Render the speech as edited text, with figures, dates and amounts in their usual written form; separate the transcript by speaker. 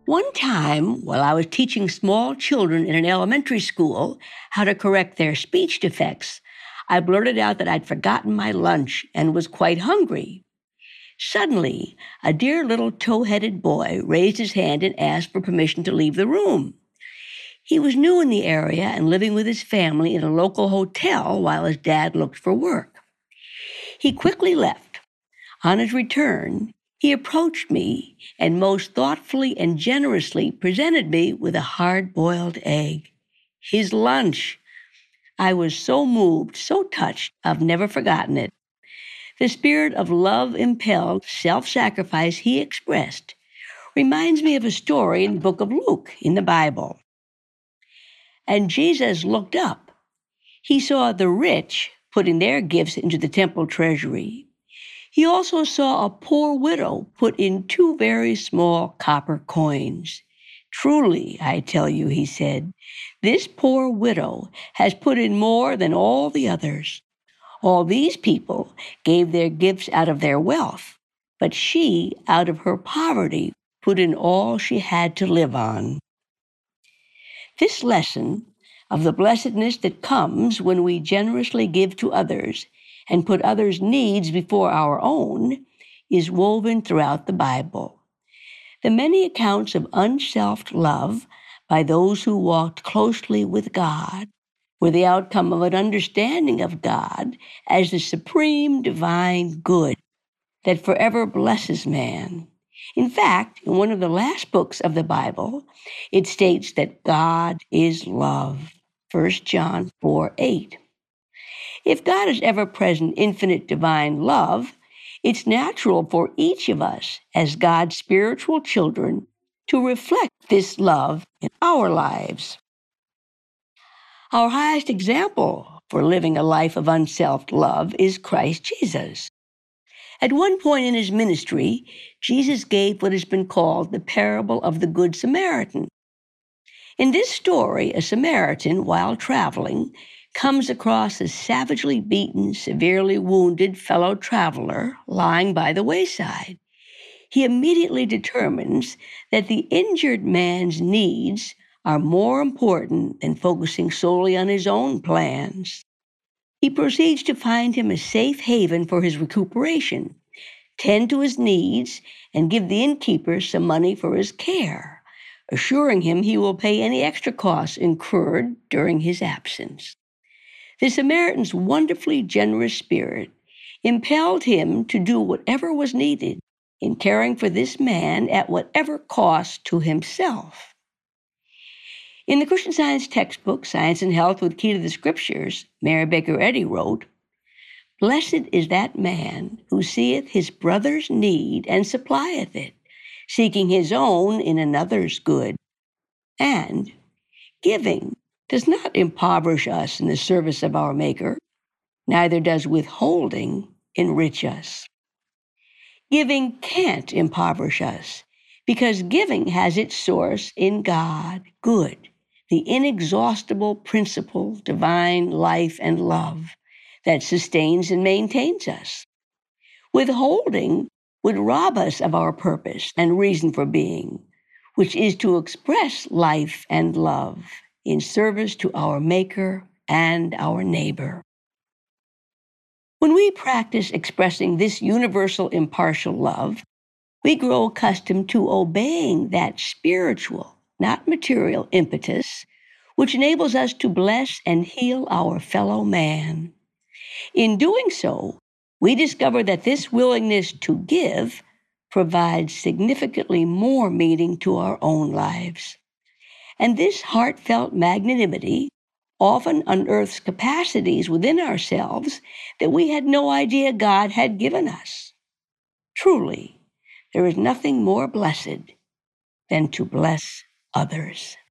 Speaker 1: One time, while I was teaching small children in an elementary school how to correct their speech defects, I blurted out that I'd forgotten my lunch and was quite hungry. Suddenly, a dear little tow-headed boy raised his hand and asked for permission to leave the room. He was new in the area and living with his family in a local hotel while his dad looked for work. He quickly left. On his return, he approached me and most thoughtfully and generously presented me with a hard-boiled egg. His lunch. I was so moved, so touched, I've never forgotten it. The spirit of love-impelled self-sacrifice he expressed reminds me of a story in the book of Luke in the Bible. And Jesus looked up. He saw the rich putting their gifts into the temple treasury. He also saw a poor widow put in 2 very small copper coins. Truly, I tell you, he said, this poor widow has put in more than all the others. All these people gave their gifts out of their wealth, but she, out of her poverty, put in all she had to live on. This lesson of the blessedness that comes when we generously give to others and put others' needs before our own is woven throughout the Bible. The many accounts of unselfed love by those who walked closely with God were the outcome of an understanding of God as the supreme divine good that forever blesses man. In fact, in one of the last books of the Bible, it states that God is love. 1 John 4:8. If God is ever-present, infinite, divine love, it's natural for each of us, as God's spiritual children, to reflect this love in our lives. Our highest example for living a life of unselfed love is Christ Jesus. At one point in his ministry, Jesus gave what has been called the parable of the Good Samaritan. In this story, a Samaritan, while traveling, comes across a savagely beaten, severely wounded fellow traveler lying by the wayside. He immediately determines that the injured man's needs are more important than focusing solely on his own plans. He proceeds to find him a safe haven for his recuperation, tend to his needs, and give the innkeeper some money for his care, assuring him he will pay any extra costs incurred during his absence. The Samaritan's wonderfully generous spirit impelled him to do whatever was needed in caring for this man at whatever cost to himself. In the Christian Science textbook, Science and Health with Key to the Scriptures, Mary Baker Eddy wrote, "Blessed is that man who seeth his brother's need and supplieth it, seeking his own in another's good. And giving does not impoverish us in the service of our Maker, neither does withholding enrich us." Giving can't impoverish us because giving has its source in God, good, the inexhaustible principle, divine life and love that sustains and maintains us. Withholding would rob us of our purpose and reason for being, which is to express life and love in service to our Maker and our neighbor. When we practice expressing this universal impartial love, we grow accustomed to obeying that spiritual, not material impetus, which enables us to bless and heal our fellow man. In doing so, we discover that this willingness to give provides significantly more meaning to our own lives. And this heartfelt magnanimity often unearths capacities within ourselves that we had no idea God had given us. Truly, there is nothing more blessed than to bless others.